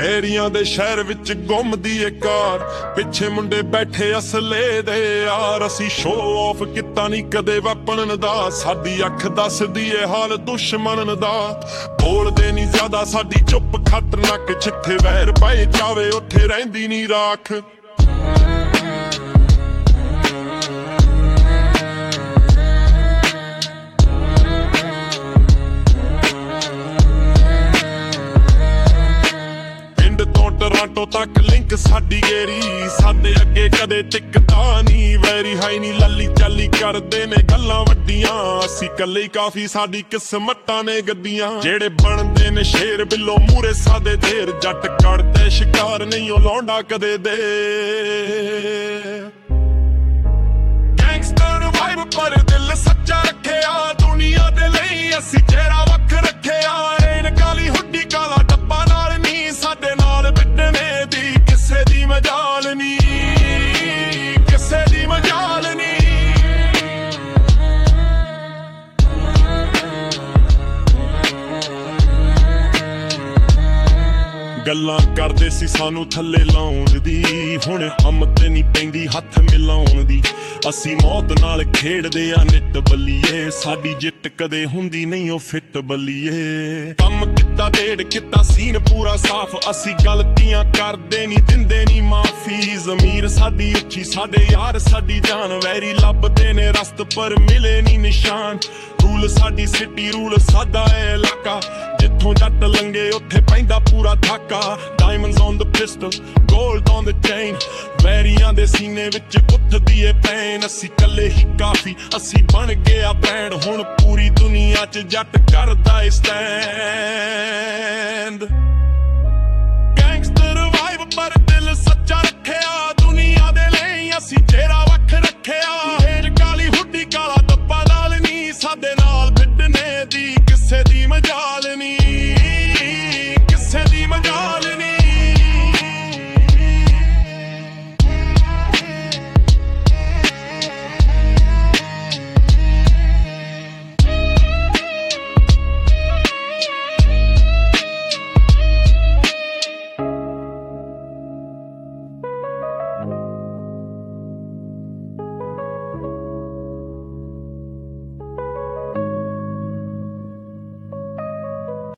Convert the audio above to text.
ਵੈਰੀਆਂ ਦੇ ਸ਼ਹਿਰ ਵਿੱਚ ਗੁੰਮਦੀ ਏ ਕਾਰ, ਪਿੱਛੇ ਮੁੰਡੇ ਬੈਠੇ ਅਸਲੇ ਦੇ ਯਾਰ। ਅਸੀਂ ਸ਼ੋਅ ਆਫ ਕੀਤਾ ਨਹੀਂ ਕਦੇ ਵੈਪਨ ਦਾ, ਸਾਡੀ ਅੱਖ ਦੱਸਦੀ ਏ ਹਾਲ ਦੁਸ਼ਮਣ ਦਾ। ਬੋਲਦੇ ਨਹੀਂ ਜ਼ਿਆਦਾ ਸਾਡੀ ਚੁੱਪ ਖਤਰਨਾਕ, ਜਿੱਥੇ ਵੈਰ ਪਏ ਜਾਵੇ ਉੱਥੇ ਰਹਿੰਦੀ ਨਹੀਂ ਰਾਖ। ਟੋਰਾਂਟੋ ਤੱਕ ਲਿੰਕ ਸਾਡੀ ਗੇਰੀ, ਸਾਡੇ ਅੱਗੇ ਕਦੇ ਟਿਕਦਾ ਨਹੀਂ ਵੈਰੀ ਹਾਈ ਨੀ। ਲੱਲੀ ਚਾਲੀ ਕਰਦੇ ਨੇ ਗੱਲਾਂ ਵੱਡੀਆਂ, ਅਸੀਂ ਕੱਲੇ ਹੀ ਕਾਫੀ ਸਾਡੀ ਕਿਸਮਤਾਂ ਨੇ ਗੱਡੀਆਂ। ਜਿਹੜੇ ਬਣਦੇ ਨੇ ਸ਼ੇਰ ਬਿੱਲੋ ਮੂਰੇ ਸਾਦੇ ਦੇਰ, ਜੱਟ ਕਰਦੇ ਸ਼ਿਕਾਰ ਨਹੀਂ ਉਹ ਲੌਂਡਾ ਕਦੇ ਦੇ। ਗੈਂਗਸਟਰ ਵਾਈਬ ਪਰ ਦਿਲ ਸੱਚਾ ਰੱਖਿਆ, ਦੁਨੀਆ ਦੇ ਲਈ ਅਸੀਂ ਚਿਹਰਾ ਵੱਖ ਰੱਖਿਆ। ਐਨ ਕਾਲੀ ਹੁੱਡੀ ਕਾਲਾ ਡੱਬਾ ਨਾਲ ਨਹੀਂ, ਸਾਡੇ ਨਾਲ ਬਿੱਟਣੇ ਦੀ ਕਿਸੇ ਦੀ ਮਜਾਲ ਨੀ, ਕਿਸੇ ਦੀ ਮਜਾਲ ਨੀ। ਗੱਲਾਂ ਕਰਦੇ ਸੀ ਸਾਨੂੰ ਥੱਲੇ ਲਾਉਣ ਦੀ, ਹੁਣ ਹਮ ਤੇ ਨਹੀਂ ਪੈਂਦੀ ਹੱਥ ਮਿਲਾਉਣ ਦੀ। ਅਸੀਂ ਮੌਤ ਨਾਲ ਖੇਡਦੇ ਆ ਨਿੱਤ ਬੱਲੀਏ, ਸਾਡੀ ਜਿੱਤ ਕਦੇ ਹੁੰਦੀ ਨਹੀਂ ਉਹ ਫਿੱਟ ਬੱਲੀਏ। ਕੰਮ ਕੀਤਾ ਡੇਢ ਕੀਤਾ ਸੀਨ ਪੂਰਾ ਸਾਫ਼, ਅਸੀਂ ਗਲਤੀਆਂ ਕਰਦੇ ਨਹੀਂ ਦਿੰਦੇ ਨਹੀਂ ਮਾਫੀ। ਜ਼ਮੀਰ ਸਾਡੀ ਉੱਚੀ ਸਾਡੇ ਯਾਰ ਸਾਡੀ ਜਾਨ, ਵੈਰੀ ਲੱਭਦੇ ਨੇ ਰਸਤ ਪਰ ਮਿਲੇ ਨਹੀਂ ਨਿਸ਼ਾਨ। ਰੂਲ ਸਾਡੀ ਸਿਟੀ ਰੂਲ ਸਾਡਾ ਏ ਇਲਾਕਾ, ਜਿੱਥੋਂ ਜੱਟ ਲੰਗੇ ਉੱਥੇ ਪੈਂਦਾ ਪੂਰਾ ਠਾਕਾ। Diamonds on the pistol, gold on the chain, ਵੈਰੀਆਂ ਦੇ ਸੀਨੇ ਵਿੱਚ ਉੱਠਦੀ ਏ ਪੈਨ। ਅਸੀਂ ਕੱਲੇ ਹੀ ਕਾਫੀ, ਅਸੀਂ ਬਣ ਗਿਆ ਬ੍ਰਾਂਡ, ਹੁਣ ਪੂਰੀ ਦੁਨੀਆ 'ਚ ਜੱਟ ਕਰਦਾ ਏ ਸਟੈਂਡ।